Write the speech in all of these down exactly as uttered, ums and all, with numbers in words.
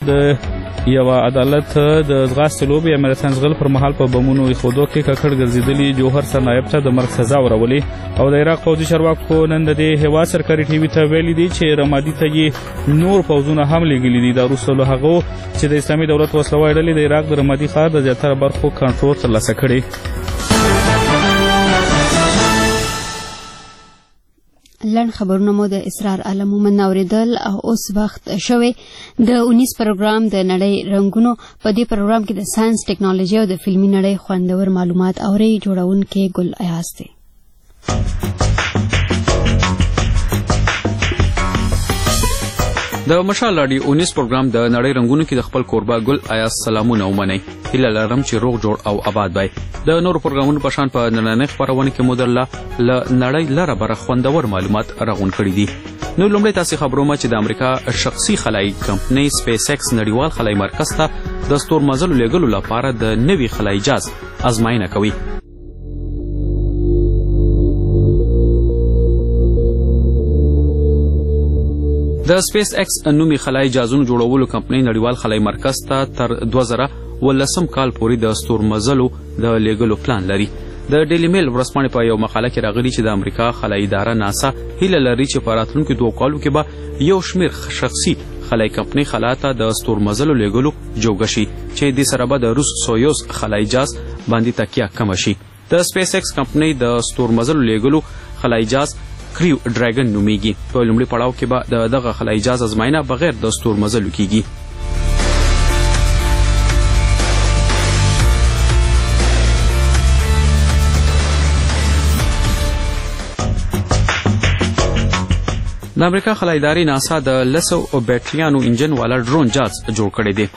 د یو عدالت د ځغاستې لوبې یا ماراثون ځغل پر مهال په بمونو ایښودو کې ککړ ګرځېدلي جوهر سرنایب ته د مرګ سزا ورولې او د عراق پوځي چارواکو نن د دې هېواد سرکاري ټي وي ته ویلي دي چې رمادي ته یې نور پوځونه هم لېږلي دي دا وروسته له هغو چې د اسلامي دولت وسلوالې ډلې د عراق د رمادي ښار د زیاتره برخو کنټرول ترلاسه کړی. لنډ خبرونه مو د اسرار عالم مومن اوریدل او اوس وخت شوی د اونیس پروګرام د نړۍ رنگونو. په دې پروګرام کې د ساينس ټیکنالوژي او د فلمي نړۍ خوندور معلومات اوري. جوړونکي ګل ایاز دی. د مشال لاډي اونیس پروګرام د نړۍ رنگونو کې د خپل کوربه ګل ایاز سلامونه ومنئ. هیله لرم چې روغ جوړ او آباد وای. د نورو پروګرامونو په شان په نننۍ خپرونه کې مو درله له نړۍ لره بره خوندور معلومات راغونډ کړي دي. نو لومړی تاسې خبرومه چې د امریکا شخصي خلایي کمپنۍ سپیس ایکس نړیوال خلایي مرکز ته د ستورمزلو لیږلو لپاره د نوي خلایي جهاز ازموینه کوي. د سپیس ایکس نومي خلایي جهازونو جوړولو کمپنۍ نړیوال خلایي مرکز ته تر دوه زره ولسم کال پورې د ستورمزلو د لیږلو پلان لري. د ډیلی میل ورځپاڼې په یو مقاله کې راغلي چې د امریکا خلایي اداره ناسا هیله لري چې په راتلونکو دوه کالو کې به یو شمېر شخصي خلایي کمپنۍ خلا ته د ستورمزلو لیږلو جوګه شي چې دې سره به د روس سویوز خلایي جهاز باندې تکیه کمه شي. د سپیس ایکس کمپنۍ د ستورمزلو لیږلو خلایي جهاز کریو ډراګن نومیږي. په لومړي پړاو کې به د دغه خلایي جهاز ازموینه بغیر د ستورمزلو کیږي. د امریکا خلایي ادارې ناسا د لسو بیټریانو انجن والا ډرون جهاز جوړ کړی دی.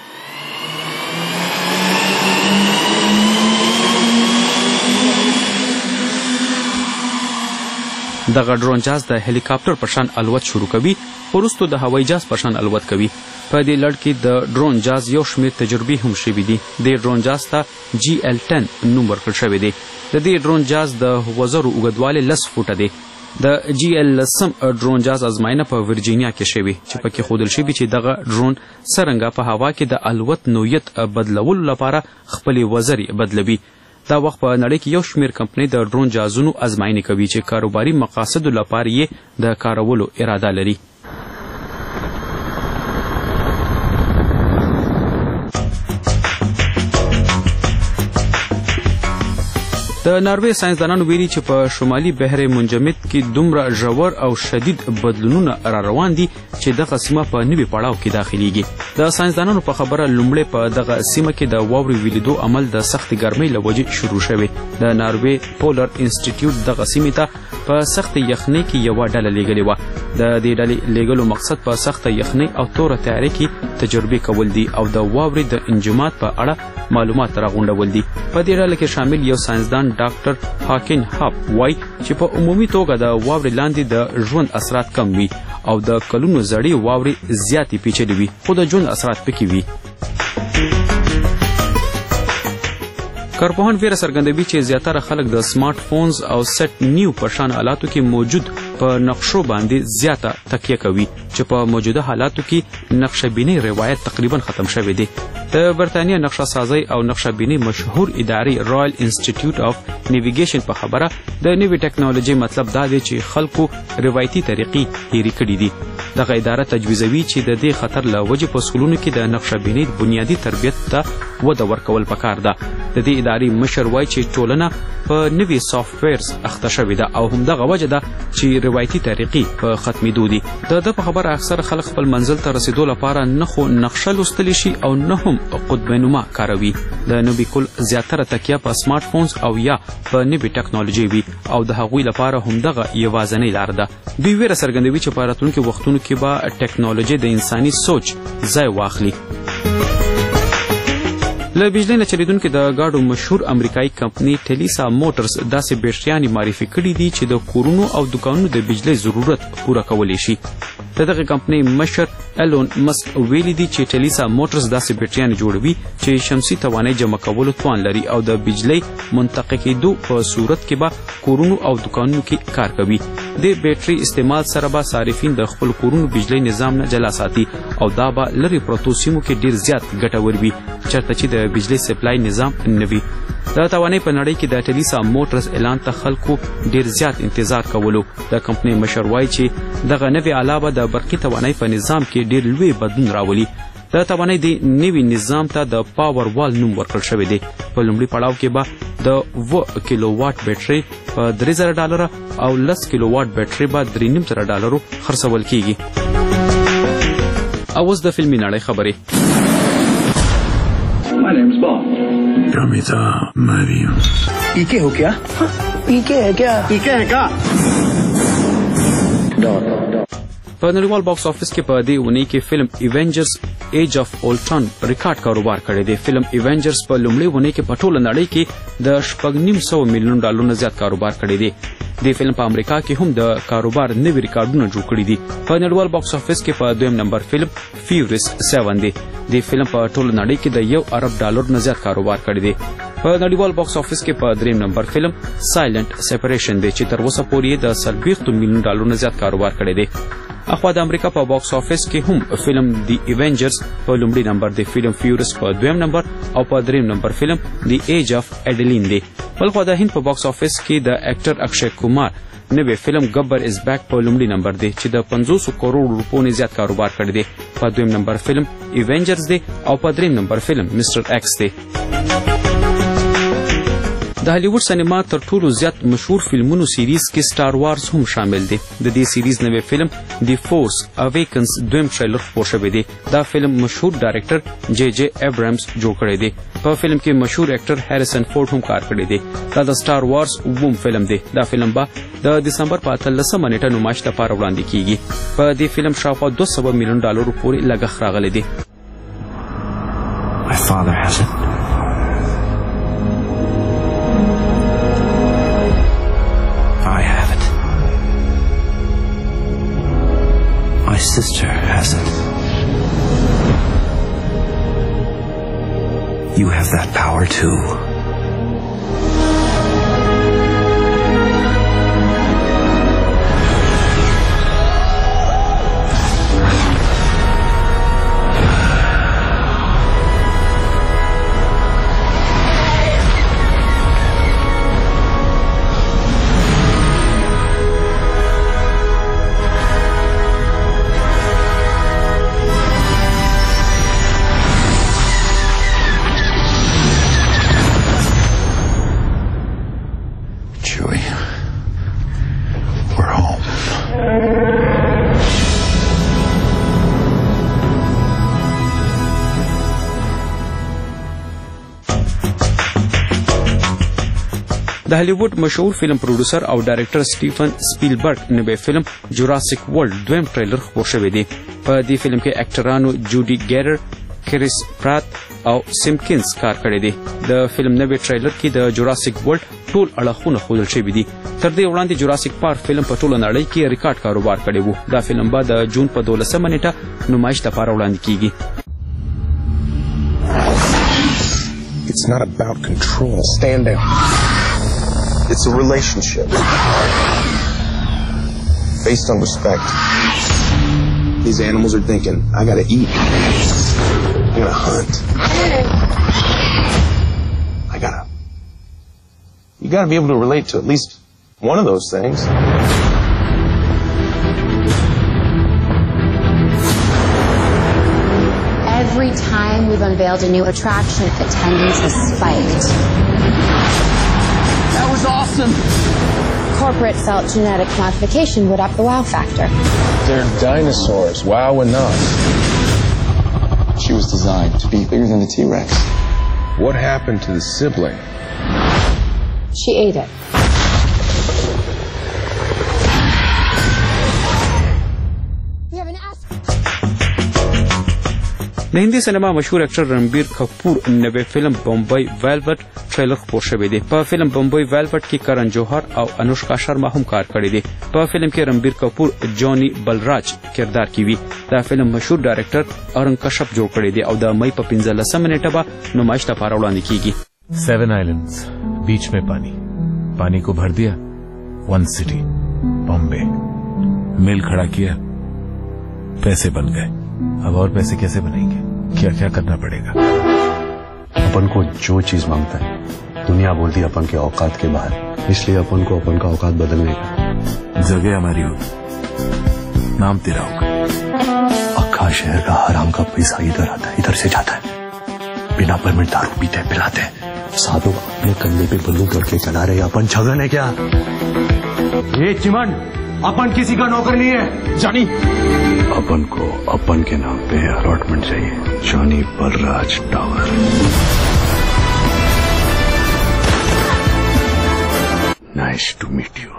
دغه ډرون جهاز د هلیکاپټر په شان الوت شروع کوي، وروسته د هوایي جهاز په شان الوت کوي. په دې لړ کې د ډرون جهاز یو شمېر تجربې هم شوي دي. د ډرون جهاز ته جی ایل ټن نوم ورکړل شوی دی. د دې ډرون جهاز د وزرو اوږدوالی لس فوټه دی. د جی ایل لسم ډرون جهاز ازموینه په ورجینیا کې شوې چې پکې ښودل شوي چې دغه ډرون څرنګه په هوا کې د الوت نوعیت بدلولو لپاره خپلې وزرې بدلوي. دا وخت په نړۍ کې یو شمېر کمپنۍ د ډرون جهازونو ازموینې کوي چې کاروباري مقاصدو لپاره یې د کارولو اراده لري. د ناروې ساینسدانانو ویلي چې په شمالي بحر منجمد کې دومره ژور او شدید بدلونونه را روان دي چې دغه سیمه په نوي پړاو کې داخليږي. د ساینسدانانو په خبره لومړی په دغه سیمه کې د واورې ویلیدو عمل د سختې ګرمۍ له وجې شروع شوی. د ناروې پولر انسټیټیوټ دغه سیمې ته په سختې یخنۍ کې یوه ډله لیږلې وه. د دې ډلې لیږلو مقصد په سخته یخنۍ او توره تیارې کې تجربې کول دي او د واورې د انجماد په اړه معلومات راغونډول دي. په دې ډله کې شامل یو ساینسدان ډاکټر هاکن هاپ وای چې په عمومي توګه د واورې لاندې د ژوند اثرات کم وي او د کلونو زړې واورې زیاتې پیچلې وي خو د ژوند اثرات پکې وي. کارپوهان ویره څرګندوي چې زیاتره خلک د سمارټ فونز او سیټ نیو په شان آلاتو کې موجود په نقشو باندې زیاته تکیه کوي چې په موجوده حالاتو کې نقشه بینی روایت تقریبا ختم شوی دی. د برتانیا نقشه سازی او نقشه بینی مشهور ادارې رایل انسټیټیوټ اف نیویګیشن په خبره د نوې ټیکنالوژي مطلب دا دی چې خلکو روایتي طریقې هېرې کړي دي. دغه اداره تجویزوي چې د دې خطر له وجې په سکولونو کې د نقشه بینی بنیادي تربیت ته وده ورکول پکار ده. د دې ادارې مشر وایي چې ټولنه په نوي سافټویرز اخته شوې ده او همدغه وجه ده چې روایتي طریقې په ختمېدو دي. د ده په خبره اکثر خلک خپل منزل ته رسیدو لپاره نه خو نقشه لوستلی شي او نه هم قطبنما کاروي. د نوي کل زیاتره تکیه په سمارټ فونز او یا په نوي ټیکنالوژي وي او د هغوی لپاره همدغه یوازینۍ لار ده. دوی ویره څرګندوي چې په راتلونکو وختونو کې به ټیکنالوژي د انساني سوچ ځای واخلي. له بجلی نه چلیدونکې د ګاډو مشهور امریکایي کمپنۍ ټلیسا موټرز داسې بیټریانې معرفي کړي دي چې د کورونو او دکانونو د بجلی ضرورت پوره کولی شي. د دغه کمپنۍ مشر ایلون مسک ویلي دي چې ټلیسا موټرز داسې بیټریانې جوړوي چې شمسي توانایي جمع کولو توان لري او د بجلی منتقل کېدو په صورت کې به کورونو او دکانونو کې کار کوي. د بیټري استعمال سره به صارفین د خپل کورونو بجلی نظام نه جلا ساتي او دا به لري پروتو سیمو کې ډیر زیات ګټور وي چېرته چې د بجلی سپلای نظام نه وي. د توانایي په نړۍ کې د ټلیسا موټرز اعلان ته خلکو ډیر زیات انتظار کولو. د کمپنۍ مشر وایي چې دغه نوې آله به د برقي توانایي په نظام کې ډیر لوی بدلون راولي. د توانایي د نوي نظام ته د پاور وال نوم ورکړل شوی دی. په لومړي پړاو کې به د اووه کیلو واټ بیټرۍ په درې زره ډالره او لس کیلو واټ بیټرۍ به درې نیم زره ډالرو خرڅول کیږي. او اوس د فلمي نړۍ خبرې. My name's Bob. Gamita Mariam. पीके हो क्या? पीके है क्या? पीके है क्या? په نړیوال باکس افیس کې په دې اونۍ کې فلم ایونجرز ایج اف اولټرن ریکارډ کاروبار کړی دی. فلم ایونجرز په لومړۍ اونۍ کې په ټوله نړۍ کې د شپږ نیم سوه میلیون ډالرو زیات کاروبار کړی دی. د فلم په امریکا کې هم د کاروبار نوي ریکارډونه جوړ کړي دي. په نړیوال باکس افیس کې په دویم نمبر فلم فیورس سیون دی. د فلم په ټوله نړۍ کې د یو ارب ډالر نه زیات کاروبار کړی دی. په نړیوال باکس افیس کې په دریم نمبر فلم سایلنت سپریشن دی چې تر اوسه پورې د څلوېښتو میلیون ډالرو نه زیات کاروبار کړی دی. اخوا د امریکا په باکس افیس کې هم فلم دی ایونجرز په لومړي نمبر دی، فلم فیورس په دویم نمبر او په دریم نمبر فلم دی ایج اف اډلین دی. بلخوا د هند په باکس افیس کې د اکټر اکشی کومار نوی فلم گبر از بیک په لومړي نمبر دی چې د پنځوس کروڑ روپو نه زیات کاروبار کړی دی. په دویم نمبر فلم ایونجرز دی او په دریم نمبر فلم مستر ایکس دی. د هالیوډ سینما تر ټولو زیات مشهور فلمونو سیریز کې سٹار وارز هم شامل دی. د دې سیریز نوی فلم دی فورس اویکنز دویم ټریلر خپور شوی دی. دا فلم مشهور ډایرکټر جے جے ایبرامز جوړ کړی دی. په فلم کې مشهور اکټر هیریسن فورډ هم کار کړی دی. دا د سٹار وارز اووم فلم دی. دا فلم به د دسمبر په اتلسمه نیټه نمایش لپاره وړاندې کیږي. په دې فلم شاوخوا دوه سوه میلیون ډالرو پورې لګښت راغلی دی. My father has it. I have it. My sister has it. You have that power too. د هالیوډ مشهور فلم پروډوسر او ډایرکټر سټیفن سپیلبرګ نوی فلم جوراسیک ورلد دویم ټریلر خپور شوی دی. په دې فلم کې اکټرانو جوډي ګیرر، کریس پرات او سیمکینز کار کړی دی. د فلم نوی ټریلر کې د جوراسیک ورلد ټول اړخونه ښودل شوي دي. تر دې وړاندې جوراسیک پارک فلم په ټوله نړۍ کې ریکارډ کاروبار کړی و. دا فلم به د جون په دولسمه نیټه نمایش لپاره وړاندې کیږي. It's not about control. Stand down. It's a relationship based on respect. These animals are thinking, I gotta eat. I gotta hunt. I gotta... You gotta be able to relate to at least one of those things. Every time we've unveiled a new attraction, attendance has spiked. That was awesome. Corporate felt genetic modification would up the wow factor. They're dinosaurs. Wow enough. She was designed to be bigger than the T-Rex. What happened to the sibling? She ate it. We have an ask. د هندي سینما مشهور اکټر رنبیر کپور نوی فلم بمبئی ویلویٹ ټریلر خپور شوی دی. په فلم بمبئی ویلویٹ کې کرن جوهر او انوشکا شرما هم کار کړی دی. په فلم کې رنبیر کپور جونی بلراج کردار کې وي. دا فلم مشهور ډایرکټر ارن کشف جوړ کړی دی او د مئی په پنځلسمه نیټه به نمایش لپاره وړاندې کیږي. Seven islands, बीच में पानी, पानी को भर दिया one city, Bombay, मिल खड़ा किया, पैसे बन गए। अब और पैसे कैसे बनेंगे? क्या क्या करना पड़ेगा? अपन को जो चीज मांगता है दुनिया बोलती अपन के औकात के बाहर, इसलिए अपन को अपन का औकात बदलने का। जगह हमारी होगी, नाम तेरा होगा। अक्खा शहर का हराम का पैसा इधर आता है, इधर से जाता है। बिना परमिट दारू पीते पिलाते, साधु अपने कंधे पे बंदूक करके चला रहे, अपन छगन है क्या? ये चिमन, अपन किसी का नौकर नहीं है जानी। अपन को अपन के नाम पे अलॉटमेंट चाहिए, Johnny Balraj tower. Nice to meet you.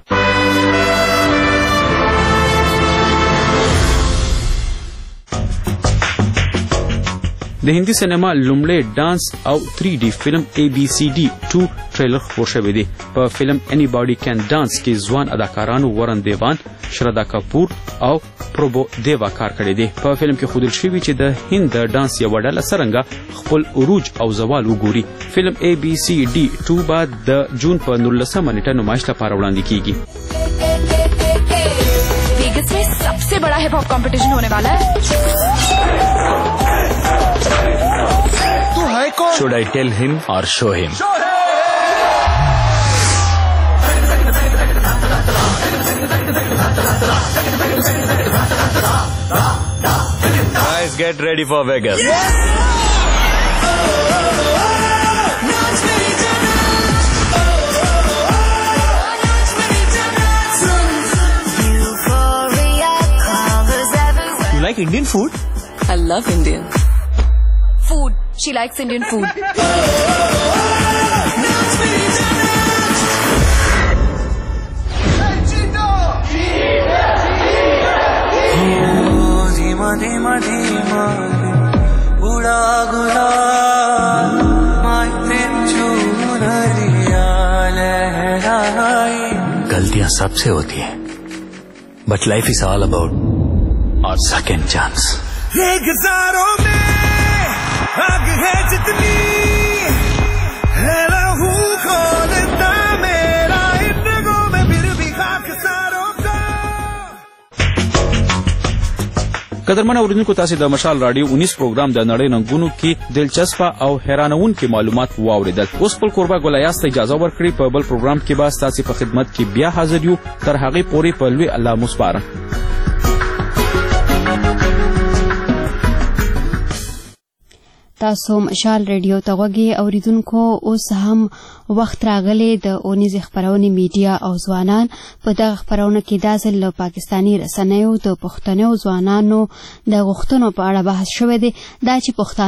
د هندي سینما لومړی ډانس او تھری D فلم اے بی سی D two ټریلر خپور شوی دی. په فلم اني باډي کین ډانس کې ځوان اداکارانو ورن دیوان، شردا کپور او پروبو دیوا کار کړی دی. په فلم کې ښودل شوی چې د هند د ډانس یو ډله څرنګه خپل عروج او زوال وګوري. فلم اے بی سی D two بعد د جون په نولسمه نیټه نمایش لپاره وړاندې کیږي. Vegas में सबसे बड़ा हिप हॉप कंपटीशन होने वाला है. Should I tell him or show him? Guys, get ready for Vegas. You like Indian food? I love Indian food. She likes Indian food. गलतियां सबसे होती हैं, but life is all about और second chance. आग है जितनी है लहू खोलता मेरा इंद्रगो में फिर भी खाकसारों का. قدرمن اوریدونکو، تاسو د مشال رادیو उन्नीस پروګرام د نړۍ رنګونو کې دلچسپ او حیرانونکي معلومات واوریدل. اوس په قربا ګولایاست اجازه ورکړي په بل پروګرام کې به تاسو په خدمت کې بیا حاضر یو. تر هغه پورې په لوی الله مسپاره. تاسو مشال ریډیو ته غوږی اوریدونکو، اوس هم وخت راغلی د اونیز خبرونه میډیا او ځوانان په دغه خبرونه کې د ځل پاکستانی رسنیو د پښتنو ځوانانو د غوښتنو په اړه بحث شوی دی. دا چې پښتانه